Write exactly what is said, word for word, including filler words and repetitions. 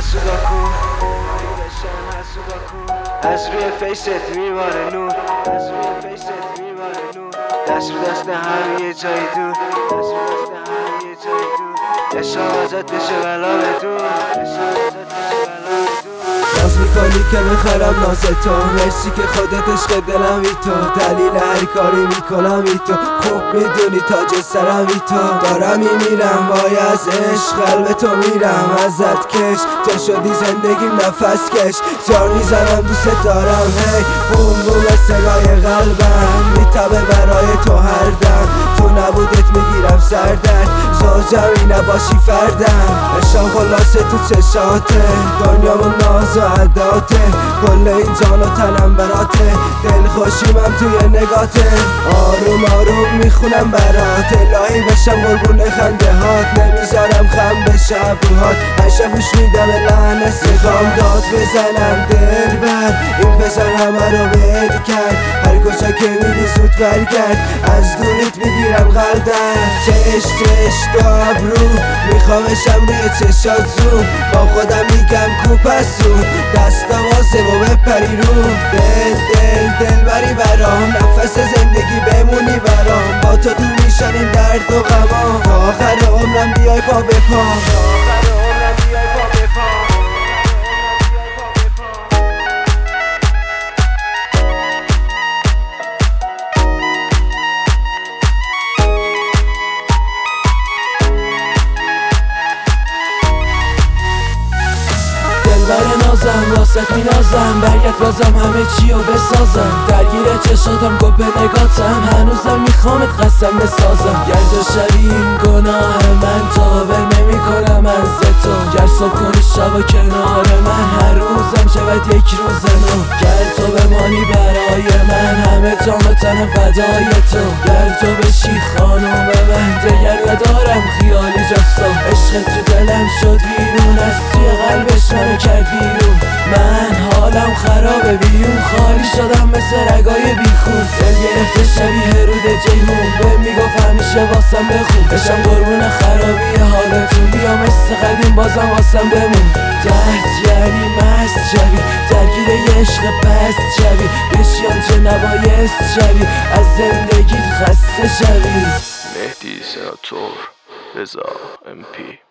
حسوداکو از روی فیست میباره نور از روی فیست میباره نور دست به دست هم یه جایی دور دست به دست هم یه جایی دور عشق ازت بشه بلا به دور عشق ازت بشه بلا به دور باز میکنی که بخرم ناز تو مرسی که خودت عشق دلم ای تو دلیل هر کاری میکنم ای تو خوب میدونی تاج سرم ای تو دارم میمیرم وای از عشق قلب تو میرم ازت کش تو شدی زندگیم نفس کش جار میزنم دوست دارم هی بوم بوم صدای قلبم میتبه برای تو هر دم تو نبودت میگیرم سردرد زوجمی نباشی فردم عشقم خلاصه تو چشاته دنیامون ناز و عداته کل این جان و تنم براته دل خوشیمم توی نگاته آروم آروم میخونم برات الهی بشم قربون خنده هات نمیذارم خم بشه ابروهات هشه گوش میدم لحن میخوام داد بزنم دل بر این پسر همه رو ول کرد هر کجا که میری زود برگرد از دورت میگیرم قلبم چش چش تو ابرو میخوامشم روی چشات زوم با خودم میگم کوپسون دستا واسه و بپری رو دل دل دل بری برام نفس زندگی بمونی برام با تو دور میشنیم درد و غمان تا آخر عمرم بیای پا به پا تا آخر عمرم بیای پا به پا بر نازم واسط می نازم برگرد بازم همه چی رو بسازم درگیر چشاتم گپ نگاتم هنوزم میخوامت قسم بسازم گرد و شبین گناه من تابه نمی کنم از تو گر صبح کنی شب و کنار من هر روزم شود یک روز نو گر تو بمانی برای من همه جان و تنم فدای تو گر تو بشی خانوم من دیگر ندارم خیالی جستا عشق تو دلم شد بیرون از توی قلبش منو کرد بیرون من حالم خرابه بیون خالی شدم مثل رگای بیخون دل گرفته شبیه رود جیهون به میگفت همیشه واسم بخون بشم قربون خرابی حالتون بیا مثل قدیم بازم واسم بمون تحت یعنی مست شوی درگیر یه عشق پست شوی بشی آنچه نبایست شوی از زندگیت خسته شوی مهدی سناتور رضا ام پی